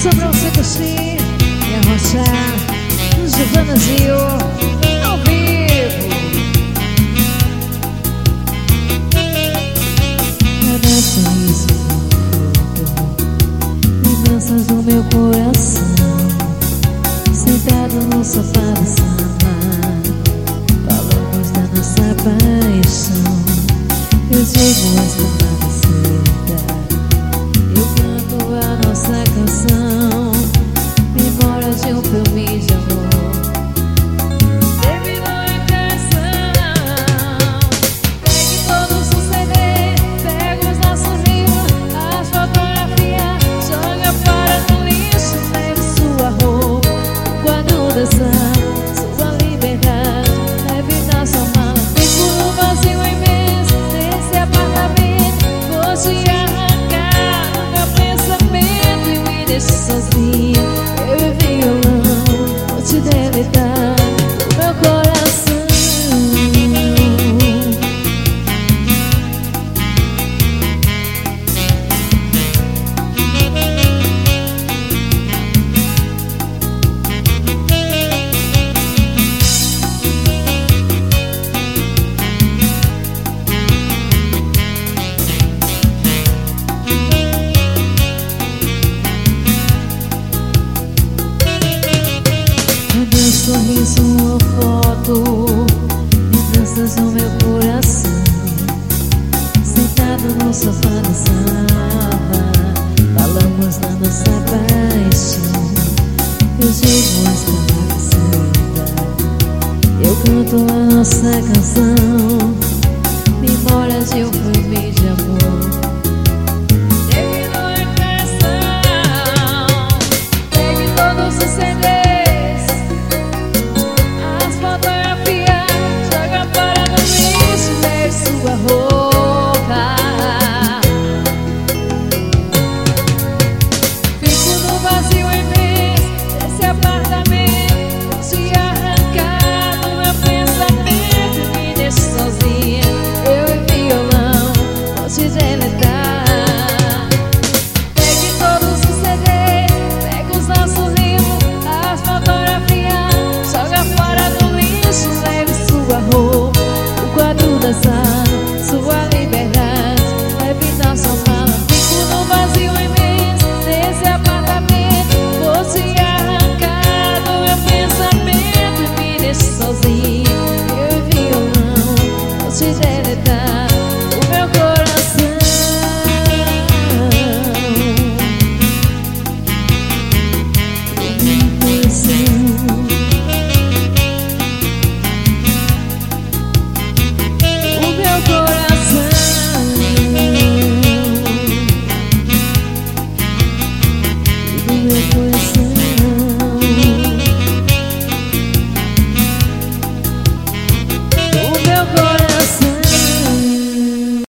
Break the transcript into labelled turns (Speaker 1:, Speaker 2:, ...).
Speaker 1: Só pra você curtir e arrochar Giovana Gil ao vivo. Cada sorriso lembranças do meu coração, sentado no sofá da sala, falamos da nossa paixão. Eu digo as palavras certas, eu canto a nossa canção, memória de um filme de amor. Terminou em canção. Pegue todos os CD, pega os nossos livros, as fotografias, joga fora no lixo, leve sua roupa, quando dançar, sua liberdade, leve na sua mala. Fico no vazio imenso desse apartamento, vou te arrancar do meu pensamento e me deixe sozinha. Eu e violão, vou te deletar do meu coração. Meu sorriso, uma foto, lembranças no meu coração, sentado no sofá da sala, falamos da nossa paixão. Eu digo as palavras certas, eu canto a nossa canção,